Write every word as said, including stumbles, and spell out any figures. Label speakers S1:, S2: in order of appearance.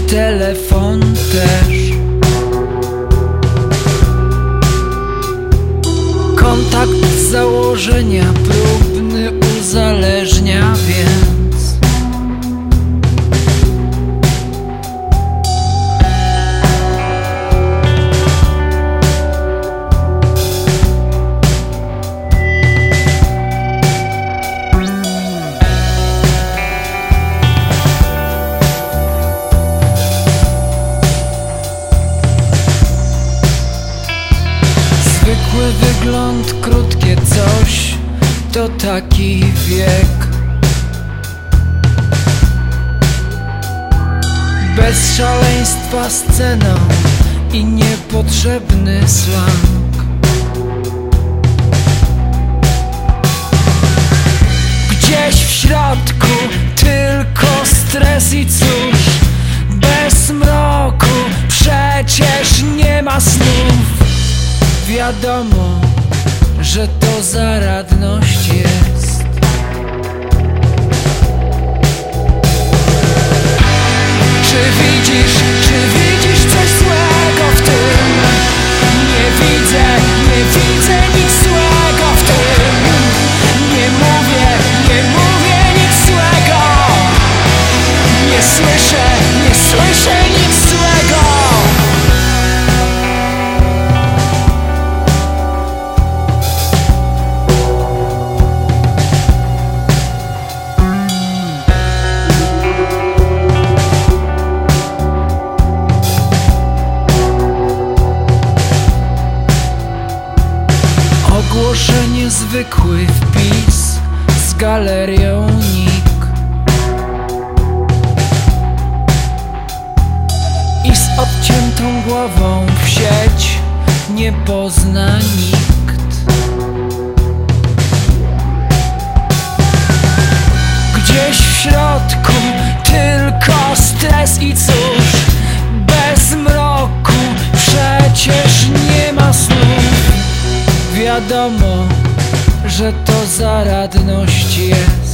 S1: telefon też. Kontakt z założenia próbny uzależnia, więc zwykły wygląd, krótkie coś, to taki wiek. Bez szaleństwa sceną i niepotrzebny slang. Gdzieś w środku tylko stres i cóż, bez mroku przecież nie ma snów. Wiadomo, że to zaradność jest. Czy widzisz, czy widzisz coś złego w tym? Nie widzę, nie widzę nic złego w tym. Nie mówię, nie mówię nic złego. Nie słyszę, nie słyszę nic złego. Ogłoszenie, zwykły wpis z galerią Nik i z odciętą głową w sieć nie pozna nikt. Gdzieś w środku tylko stres i cóż, bez mroku przecież nie ma snów. Wiadomo, że to zaradność jest.